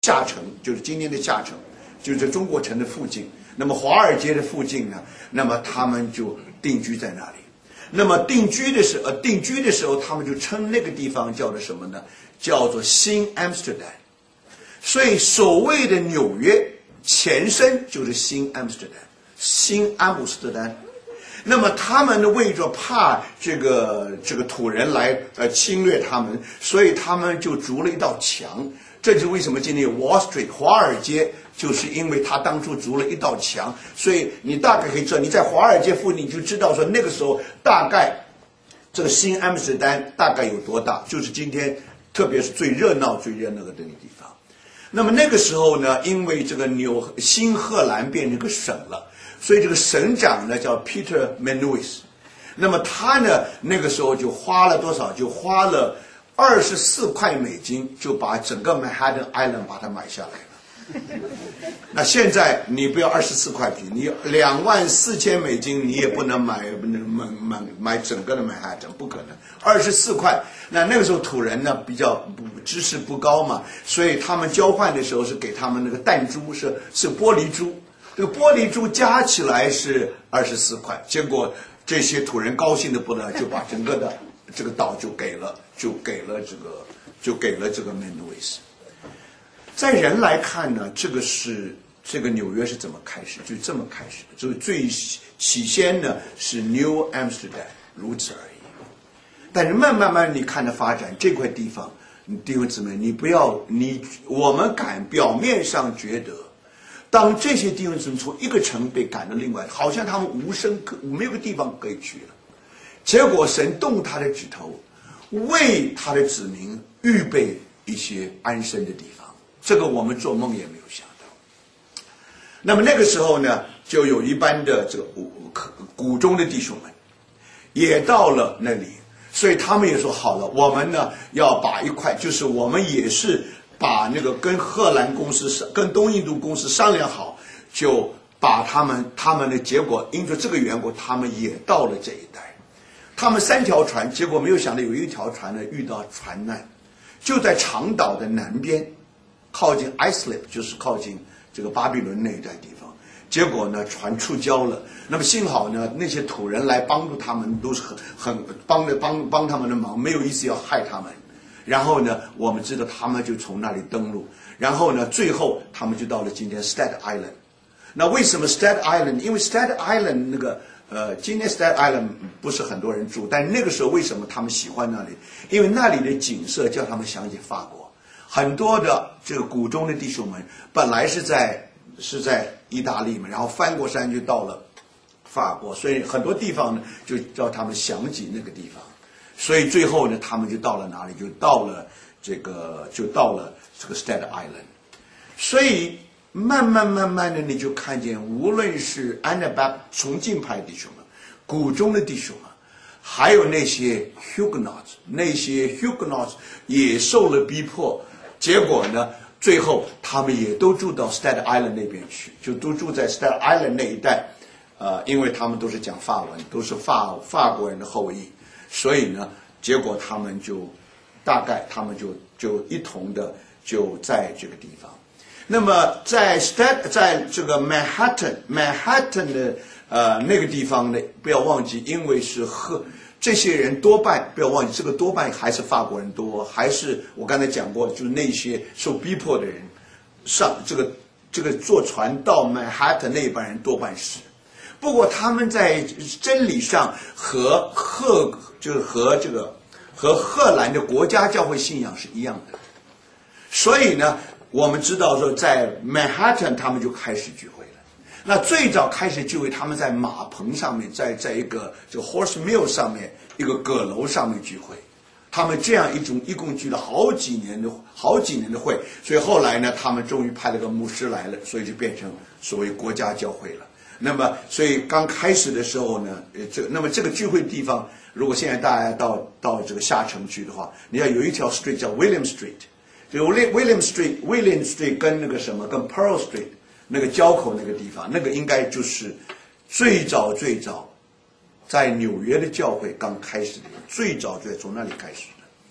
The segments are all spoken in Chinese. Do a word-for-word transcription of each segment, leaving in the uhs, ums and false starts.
下城，就是今天的下城，就是在中国城的附近。那么华尔街的附近呢，那么他们就定居在那里。那么定居的时候，呃，定居的时候，他们就称那个地方叫做什么呢？叫做新安斯特丹。所以所谓的纽约前身就是新安斯特丹，新安姆斯特丹。那么他们呢，为着怕这个这个土人来呃侵略他们，所以他们就筑了一道墙。这就是为什么今天有 Wall Street 华尔街，就是因为他当初筑了一道墙。所以你大概可以知道，你在华尔街附近，你就知道说那个时候大概这个新安姆斯特丹大概有多大，就是今天特别是最热闹最热闹的这个地方。那么那个时候呢，因为这个纽新荷兰变成个省了。所以这个省长呢叫 Peter Menuis， 那么他呢那个时候就花了多少？就花了二十四块美金，就把整个 Manhattan Island 把它买下来了。那现在你不要二十四块币，你两万四千美金，你也不能买买买买整个的 Manhattan， 不可能。二十四块，那那个时候土人呢比较知识不高嘛，所以他们交换的时候是给他们那个弹珠，是是玻璃珠。这个玻璃珠加起来是二十四块，结果这些土人高兴的不得了，就把整个的这个岛就给了，就给了这个，就给了这个 Menuis。在人来看呢，这个是这个纽约是怎么开始？就这么开始的，就是最起先呢是 New Amsterdam， 如此而已。但是慢慢慢你看着发展这块地方，弟兄姊妹，你不要你我们敢表面上觉得。当这些弟兄姊妹从一个城被赶到另外，好像他们无声可没有个地方可以去了。结果神动他的指头，为他的子民预备一些安身的地方。这个我们做梦也没有想到。那么那个时候呢，就有一班的这个谷中的弟兄们也到了那里，所以他们也说好了，我们呢要把一块，就是我们也是。把那个跟荷兰公司、跟东印度公司商量好，就把他们他们的结果，因着这个缘故，他们也到了这一带。他们三条船，结果没有想到有一条船呢遇到船难，就在长岛的南边，靠近 Islip， 就是靠近这个巴比伦那一带地方。结果呢，船触礁了。那么幸好呢，那些土人来帮助他们，都是很很帮的帮帮他们的忙，没有意思要害他们。然后呢，我们知道他们就从那里登陆，然后呢，最后他们就到了今天 Staten Island。那为什么 Staten Island？ 因为 Staten Island 那个呃，今天 Staten Island 不是很多人住，但那个时候为什么他们喜欢那里？因为那里的景色叫他们想起法国。很多的这个谷中的弟兄们本来是在是在意大利嘛，然后翻过山就到了法国，所以很多地方呢就叫他们想起那个地方。所以最后呢，他们就到了哪里？就到了这个，就到了这个 Staten Island。所以慢慢慢慢的，你就看见，无论是安纳巴崇敬派弟兄们、谷中的弟兄们，还有那些 Huguenots， 那些 Huguenots 也受了逼迫，结果呢，最后他们也都住到 Staten Island 那边去，就都住在 Staten Island 那一带，呃，因为他们都是讲法文，都是法法国人的后裔。所以呢，结果他们就大概他们就就一同的就在这个地方。那么在 Stat 在这个 Manhattan Manhattan 的呃那个地方呢，不要忘记，因为是和这些人多半不要忘记，这个多半还是法国人多，还是我刚才讲过，就是那些受逼迫的人上这个这个坐船到 Manhattan 那一班人多半是。不过他们在真理上和荷就是和这个和荷兰的国家教会信仰是一样的，所以呢，我们知道说在 Manhattan 他们就开始聚会了。那最早开始聚会，他们在马棚上面，在在一个这个 horse mill 上面一个阁楼上面聚会。他们这样一种一共聚了好几年的好几年的会，所以后来呢，他们终于派了个牧师来了，所以就变成所谓国家教会了。那么，所以刚开始的时候呢，呃，这那么这个聚会地方，如果现在大家到到这个下城去的话，你要有一条 street 叫 William Street， 就 William Street，William Street 跟那个什么，跟 Pearl Street 那个交口那个地方，那个应该就是最早最早在纽约的教会刚开始的，最早最从那里开始的。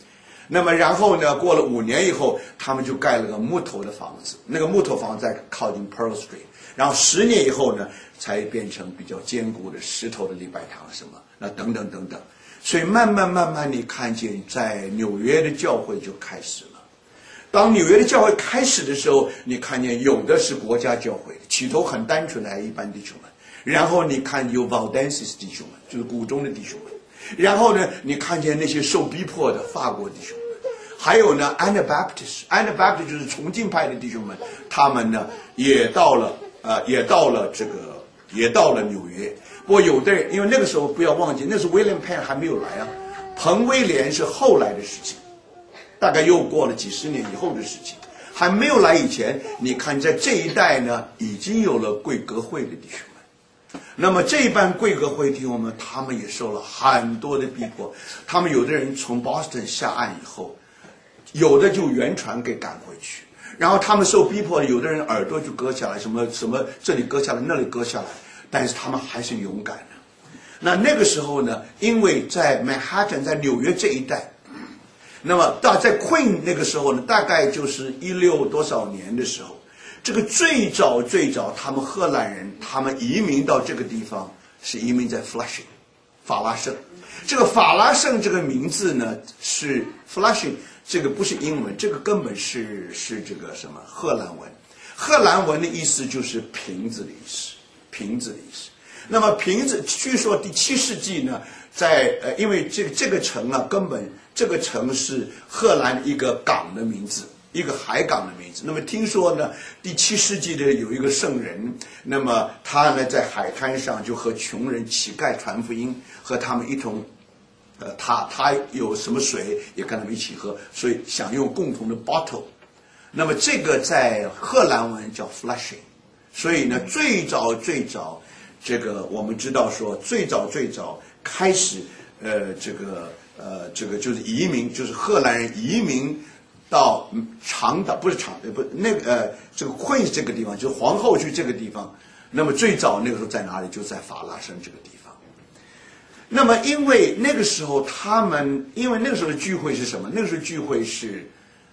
那么然后呢，过了五年以后，他们就盖了个木头的房子，那个木头房在靠近 Pearl Street。然后十年以后呢，才变成比较坚固的石头的礼拜堂什么，那等等等等。所以慢慢慢慢，你看见在纽约的教会就开始了。当纽约的教会开始的时候，你看见有的是国家教会，起头很单纯的还一般弟兄们，然后你看有 Valdenses 弟兄们，就是古中的弟兄们，然后呢，你看见那些受逼迫的法国弟兄们，还有呢 Anabaptist，Anabaptist 就是崇敬派的弟兄们，他们呢也到了。呃，也到了这个，也到了纽约。不过有的人，因为那个时候不要忘记，那时候 William Penn 还没有来啊，彭威廉是后来的事情，大概又过了几十年以后的事情。还没有来以前，你看在这一代呢，已经有了贵格会的弟兄们。那么这一班贵格会弟兄们，他们也受了很多的逼迫。他们有的人从 Boston 下岸以后，有的就原船给赶回去。然后他们受逼迫，有的人耳朵就割下来，什么什么这里割下来，那里割下来，但是他们还是勇敢的。那那个时候呢，因为在曼哈顿，在纽约这一带，那么到在 Queen 那个时候呢，大概就是一六多少年的时候，这个最早最早，他们荷兰人他们移民到这个地方是移民在 Flushing， 法拉盛。这个法拉盛这个名字呢是 Flushing。这个不是英文，这个根本是是这个什么荷兰文。荷兰文的意思就是瓶子的意思，瓶子的意思。那么瓶子，据说第七世纪呢，在呃，因为这个这个城啊，根本这个城是荷兰一个港的名字，一个海港的名字。那么听说呢，第七世纪的有一个圣人，那么他呢在海滩上就和穷人、乞丐传福音，和他们一同。呃，他他有什么水也跟他们一起喝，所以享用共同的 bottle。那么这个在荷兰文叫 Flushing， 所以呢，最早最早，这个我们知道说，最早最早开始，呃，这个呃，这个就是移民，就是荷兰人移民到长岛，不是长，不那个呃，这个 Queens 这个地方，就是皇后区这个地方。那么最早那个时候在哪里？就在法拉盛这个地方。那么，因为那个时候他们，因为那个时候的聚会是什么？那个时候聚会是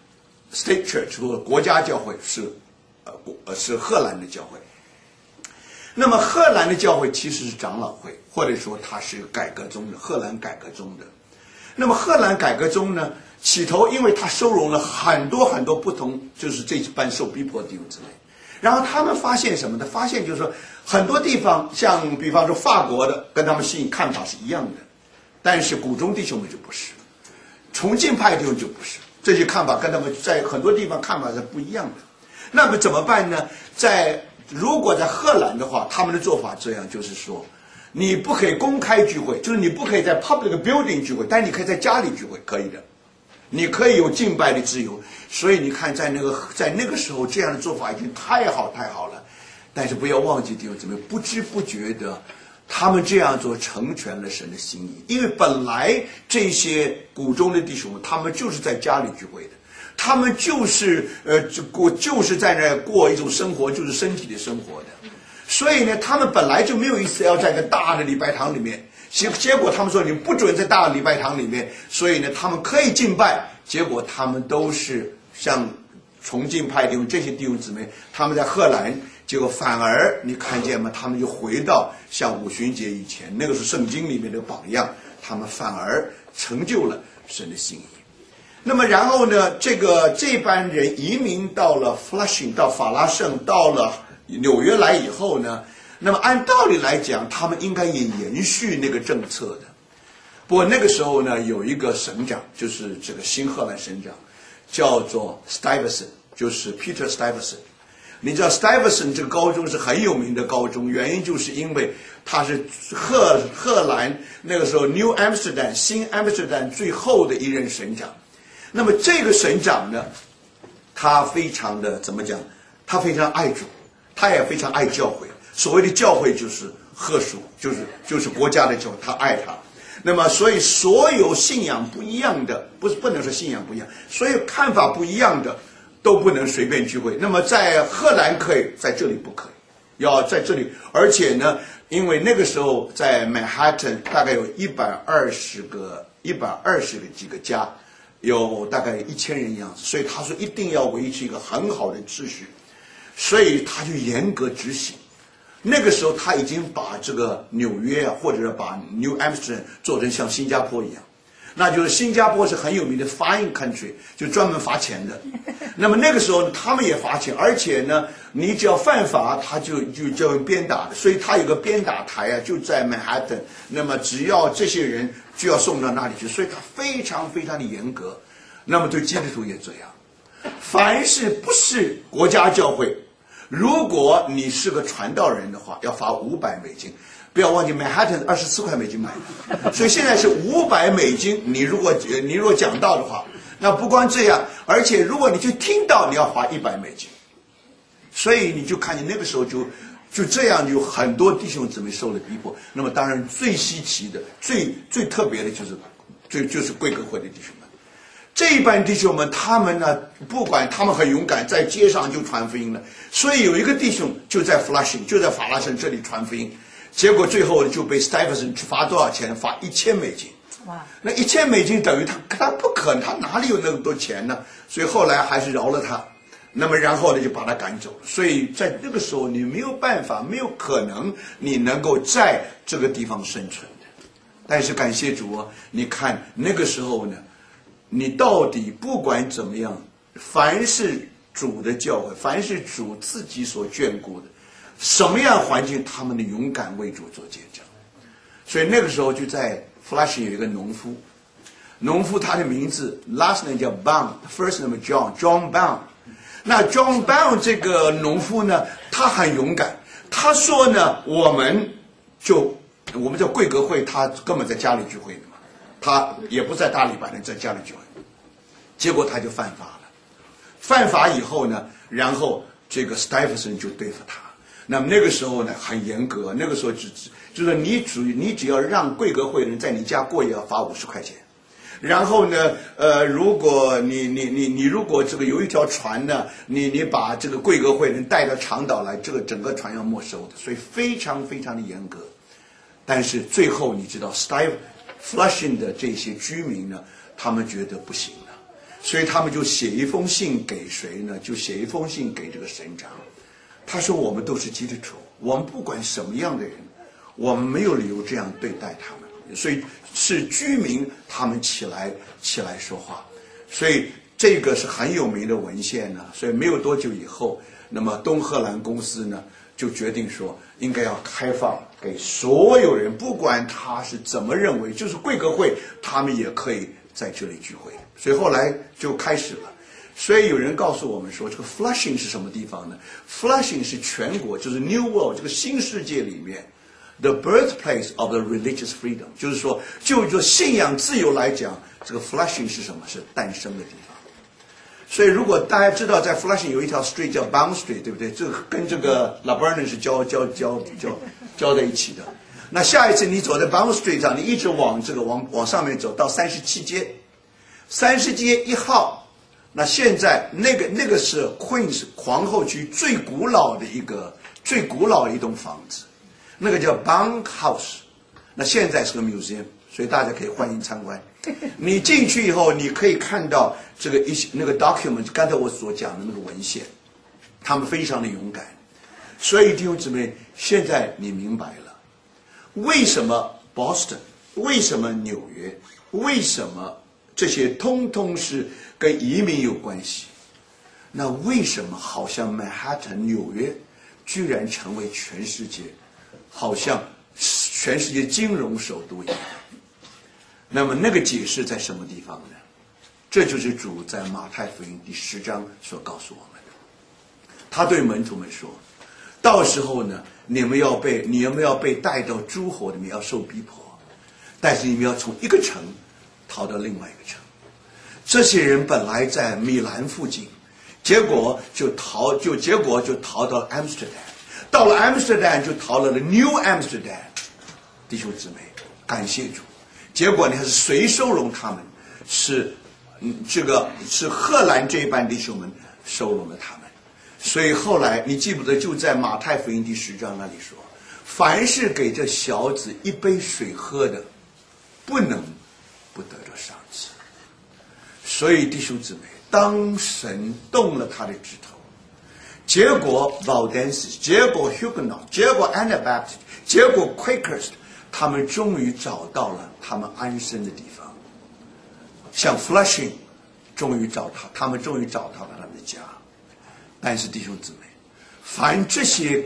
state church 或者国家教会，是呃呃是荷兰的教会。那么荷兰的教会其实是长老会，或者说它是改革宗的，荷兰改革宗的。那么荷兰改革宗呢，起头因为它收容了很多很多不同，就是这班受逼迫的弟兄姊妹。然后他们发现什么呢？发现就是说，很多地方像比方说法国的，跟他们信看法是一样的，但是古中弟兄们就不是，崇敬派弟兄就不是，这些看法跟他们在很多地方看法是不一样的。那么怎么办呢？在如果在荷兰的话，他们的做法这样，就是说，你不可以公开聚会，就是你不可以在 public building 聚会，但你可以在家里聚会，可以的。你可以有敬拜的自由，所以你看，在那个在那个时候，这样的做法已经太好太好了。但是不要忘记弟兄姊妹，不知不觉的，他们这样做成全了神的心意。因为本来这些古中的弟兄们，他们就是在家里聚会的，他们就是呃过就是在那过一种生活，就是身体的生活的。所以呢，他们本来就没有意思要在一个大的礼拜堂里面。结结果他们说你不准在大礼拜堂里面，所以呢，他们可以敬拜。结果他们都是像崇敬派弟兄这些弟兄姊妹，他们在荷兰，结果反而你看见吗？他们就回到像五旬节以前，那个是圣经里面的榜样，他们反而成就了神的心意。那么然后呢，这个这班人移民到了 Flushing， 到法拉盛，到了纽约来以后呢，那么按道理来讲，他们应该也延续那个政策的。不过那个时候呢，有一个省长，就是这个新荷兰省长，叫做 Stuyvesant， 就是 Peter Stuyvesant。你知道 Stuyvesant 这个高中是很有名的高中，原因就是因为他是荷荷兰那个时候 New Amsterdam 新 Amsterdam 最后的一任省长。那么这个省长呢，他非常的怎么讲？他非常爱主，他也非常爱教会。所谓的教会就是荷属，就是就是国家的教会，他爱他。那么，所以所有信仰不一样的，不是不能说信仰不一样，所有看法不一样的都不能随便聚会。那么在荷兰可以，在这里不可以，要在这里。而且呢，因为那个时候在曼哈顿大概有一百二十个、一百二十个几个家， 有大概一千人样子，所以他说一定要维持一个很好的秩序，所以他就严格执行。那个时候他已经把这个纽约啊，或者是把 New Amsterdam 做成像新加坡一样，那就是新加坡是很有名的 fine country， 就专门罚钱的。那么那个时候他们也罚钱，而且呢，你只要犯法，他就就就用鞭打的，所以他有个鞭打台啊，就在曼哈顿。那么只要这些人就要送到那里去，所以他非常非常的严格。那么对基督徒也这样，凡是不是国家教会，如果你是个传道人的话，要罚五百美金。不要忘记，曼哈顿二十四块美金买的，所以现在是五百美金。你如果你如果讲道的话，那不光这样，而且如果你去听到，你要花一百美金。所以你就看见那个时候就就这样，有很多弟兄姊妹受了逼迫。那么当然最稀奇的、最最特别的就是最就是贵格会的弟兄们。这一班弟兄们，他们呢，不管他们很勇敢，在街上就传福音了。所以有一个弟兄就在 Flushing， 就在法拉盛这里传福音，结果最后就被 Stuyvesant 罚多少钱？罚一千美金。哇！那一千美金等于他他不可能，他哪里有那么多钱呢？所以后来还是饶了他。那么然后呢，就把他赶走了。所以在那个时候，你没有办法，没有可能你能够在这个地方生存的。但是感谢主啊，你看那个时候呢，你到底不管怎么样，凡是主的教会，凡是主自己所眷顾的，什么样环境，他们的勇敢为主做见证。所以那个时候就在 Flushing 有一个农夫，农夫他的名字 last name 叫 Bound，first name John John Bound。那 John Bound 这个农夫呢，他很勇敢。他说呢，我们就我们叫贵格会，他根本在家里聚会的嘛，他也不在大礼拜的，在家里聚会。结果他就犯法了，犯法以后呢，然后这个 Stuyvesant 就对付他。那么那个时候呢，很严格，那个时候只就是你只你只要让贵格会人在你家过夜，要罚五十块钱。然后呢，呃，如果你你你你如果这个有一条船呢，你你把这个贵格会人带到长岛来，这个整个船要没收的，所以非常非常的严格。但是最后你知道 Stuyvesant Flushing 的这些居民呢，他们觉得不行了，所以他们就写一封信给谁呢？就写一封信给这个省长。他说我们都是基督徒，我们不管什么样的人，我们没有理由这样对待他们。所以是居民他们起来起来说话，所以这个是很有名的文献呢。所以没有多久以后，那么东荷兰公司呢就决定说应该要开放给所有人，不管他是怎么认为，就是贵格会他们也可以在这里聚会。所以后来就开始了。所以有人告诉我们说，这个 Flushing 是什么地方呢？ Flushing 是全国，就是 New World 这个新世界里面The birthplace of the religious freedom， 就是说，就就信仰自由来讲，这个 Flushing 是什么？是诞生的地方。所以，如果大家知道，在 Flushing 有一条 street 叫 Bond Street， 对不对？这个跟这个 Lavernon 是交交交交交在一起的。那下一次你走在 Bond Street 上，你一直往这个往往上面走到三十七街，三十街一号。那现在那个那个是 Queens 皇后区最古老的一个最古老的一栋房子。那个叫 Bond House， 那现在是个 museum， 所以大家可以欢迎参观。你进去以后，你可以看到这个一些那个 document， 刚才我所讲的那个文献，他们非常的勇敢。所以弟兄姊妹，现在你明白了，为什么 Boston， 为什么纽约，为什么这些通通是跟移民有关系？那为什么好像曼哈顿、纽约居然成为全世界？好像全世界金融首都一样。那么那个解释在什么地方呢？这就是主在马太福音第十章所告诉我们的。他对门徒们说，到时候呢，你们要被你们要被带到诸侯里面，要受逼迫，但是你们要从一个城逃到另外一个城。这些人本来在米兰附近，结果就逃就结果就逃到 Amsterdam。到了 Amsterdam 就逃了了 New Amsterdam， 弟兄姊妹，感谢主。结果呢，是谁收容他们？是，嗯，这个是荷兰这一班弟兄们收容了他们。所以后来你记不得，就在马太福音第十章那里说，凡是给这小子一杯水喝的，不能不得着赏赐。 所以弟兄姊妹，当神动了他的指头，结果 Valdenses， 结果 Huguenot， 结果 Anabaptist， 结果 Quakers， 他们终于找到了他们安身的地方。像 Flushing 终于找到，他们终于找到了他们的家。但是弟兄姊妹，凡这些